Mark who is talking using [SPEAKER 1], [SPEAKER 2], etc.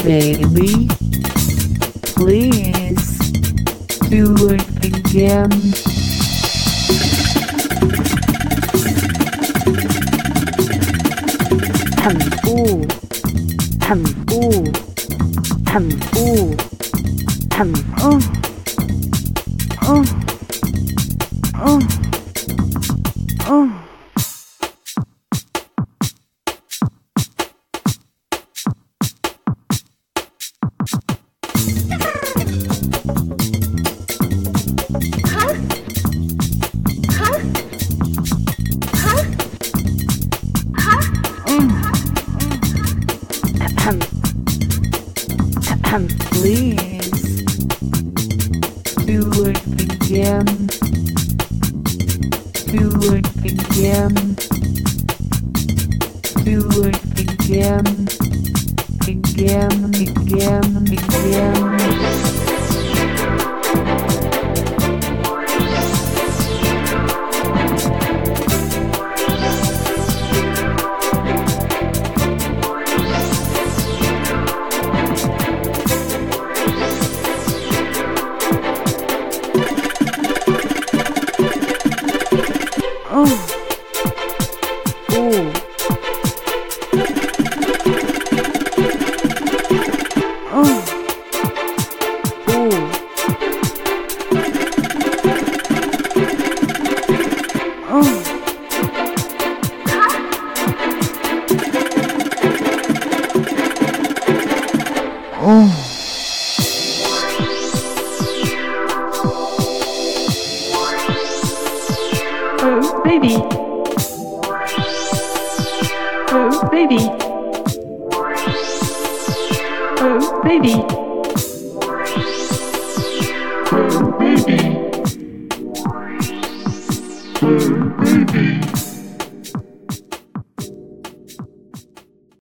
[SPEAKER 1] baby. Please do it again. Ooh, ooh, ooh, please do it again. Do it again. Do it again. Again. Oh, baby. Oh, baby. Oh, baby. Oh, baby.